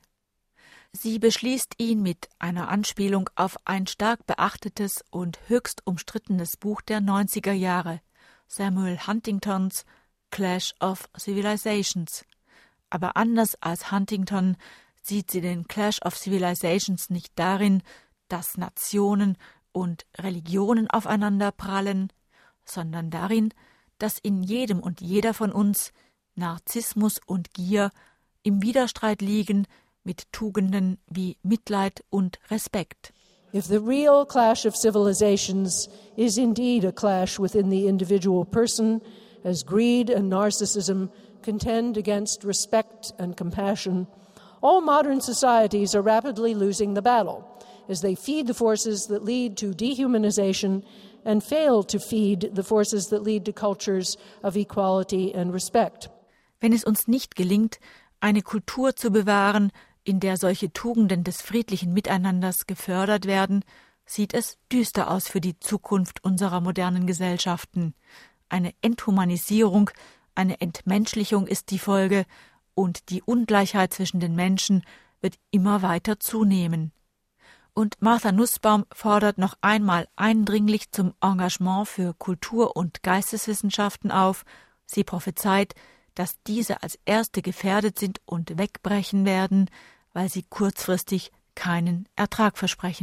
Sie beschließt ihn mit einer Anspielung auf ein stark beachtetes und höchst umstrittenes Buch der neunziger Jahre, Samuel Huntingtons Clash of Civilizations. Aber anders als Huntington sieht sie den Clash of Civilizations nicht darin, dass Nationen und Religionen aufeinander prallen, sondern darin, dass in jedem und jeder von uns Narzissmus und Gier im Widerstreit liegen mit Tugenden wie Mitleid und Respekt. If the real clash of civilizations is indeed a clash within the individual person, as greed and narcissism contend against respect and compassion, all modern societies are rapidly losing the battle as they feed the forces that lead to dehumanization and fail to feed the forces that lead to cultures of equality and respect. Wenn es uns nicht gelingt, eine Kultur zu bewahren, in der solche Tugenden des friedlichen Miteinanders gefördert werden, sieht es düster aus für die Zukunft unserer modernen Gesellschaften. Eine Enthumanisierung, eine Entmenschlichung ist die Folge, und die Ungleichheit zwischen den Menschen wird immer weiter zunehmen. Und Martha Nussbaum fordert noch einmal eindringlich zum Engagement für Kultur- und Geisteswissenschaften auf. Sie prophezeit, dass diese als erste gefährdet sind und wegbrechen werden, weil sie kurzfristig keinen Ertrag versprechen.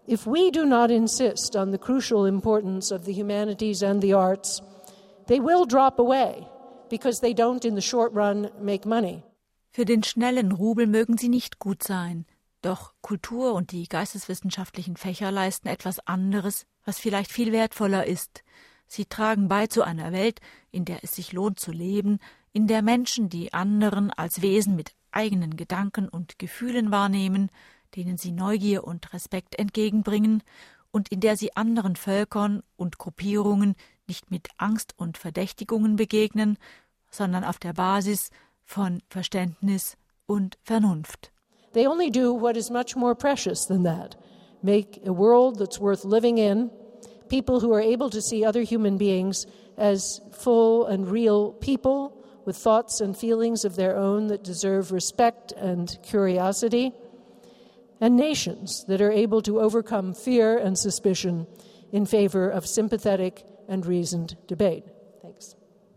If we do not insist on the crucial importance of the humanities and the arts, they will drop away because they don't in the short run make money. Für den schnellen Rubel mögen sie nicht gut sein, doch Kultur und die geisteswissenschaftlichen Fächer leisten etwas anderes, was vielleicht viel wertvoller ist. Sie tragen bei zu einer Welt, in der es sich lohnt zu leben, in der Menschen die anderen als Wesen mit eigenen Gedanken und Gefühlen wahrnehmen, denen sie Neugier und Respekt entgegenbringen und in der sie anderen Völkern und Gruppierungen nicht mit Angst und Verdächtigungen begegnen, sondern auf der Basis von Verständnis und Vernunft. They only do what is much more precious than that. Make a world that's worth living in, people who are able to see other human beings as full and real people with thoughts and feelings of their own that deserve respect and curiosity, and nations that are able to overcome fear and suspicion in favor of sympathetic and reasoned debate. Thanks.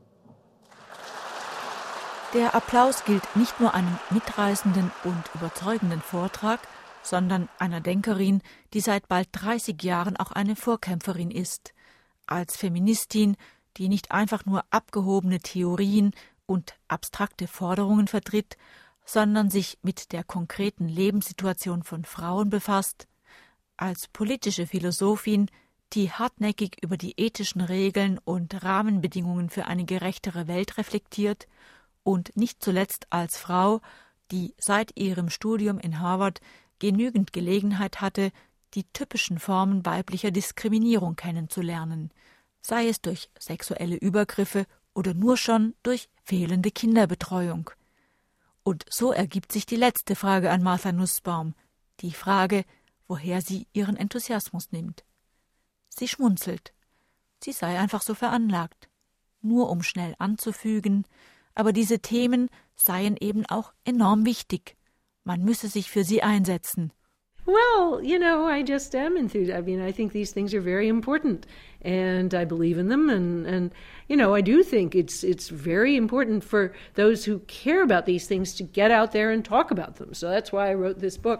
Der Applaus gilt nicht nur einem mitreißenden und überzeugenden Vortrag, sondern einer Denkerin, die seit bald dreißig Jahren auch eine Vorkämpferin ist. Als Feministin, die nicht einfach nur abgehobene Theorien und abstrakte Forderungen vertritt, sondern sich mit der konkreten Lebenssituation von Frauen befasst, als politische Philosophin, die hartnäckig über die ethischen Regeln und Rahmenbedingungen für eine gerechtere Welt reflektiert und nicht zuletzt als Frau, die seit ihrem Studium in Harvard genügend Gelegenheit hatte, die typischen Formen weiblicher Diskriminierung kennenzulernen, sei es durch sexuelle Übergriffe oder nur schon durch fehlende Kinderbetreuung. Und so ergibt sich die letzte Frage an Martha Nussbaum, die Frage, woher sie ihren Enthusiasmus nimmt. Sie schmunzelt. Sie sei einfach so veranlagt, nur um schnell anzufügen, aber diese Themen seien eben auch enorm wichtig. Man müsse sich für sie einsetzen. Well, you know, I just am enthusiastic. I mean, I think these things are very important, and I believe in them, and, and you know, I do think it's it's very important for those who care about these things to get out there and talk about them. So that's why I wrote this book.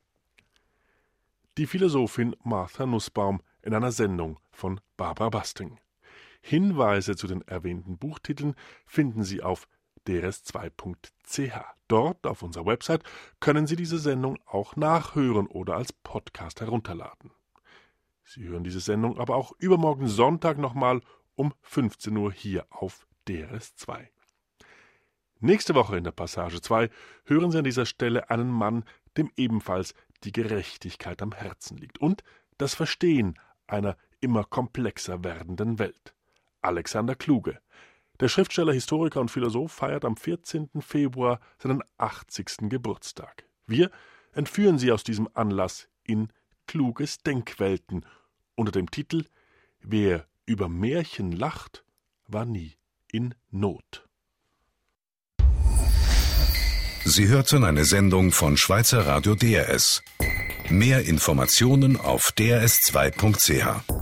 Die Philosophin Martha Nussbaum in einer Sendung von Barbara Basting. Hinweise zu den erwähnten Buchtiteln finden Sie auf d r s zwei punkt c h. Dort auf unserer Website können Sie diese Sendung auch nachhören oder als Podcast herunterladen. Sie hören diese Sendung aber auch übermorgen Sonntag nochmal um fünfzehn Uhr hier auf D R S zwei. Nächste Woche in der Passage zwei hören Sie an dieser Stelle einen Mann, dem ebenfalls die Gerechtigkeit am Herzen liegt und das Verstehen einer immer komplexer werdenden Welt. Alexander Kluge. Der Schriftsteller, Historiker und Philosoph feiert am vierzehnten Februar seinen achtzigsten Geburtstag. Wir entführen Sie aus diesem Anlass in Kluges Denkwelten unter dem Titel »Wer über Märchen lacht, war nie in Not«. Sie hörten eine Sendung von Schweizer Radio D R S. Mehr Informationen auf d r s zwei punkt c h.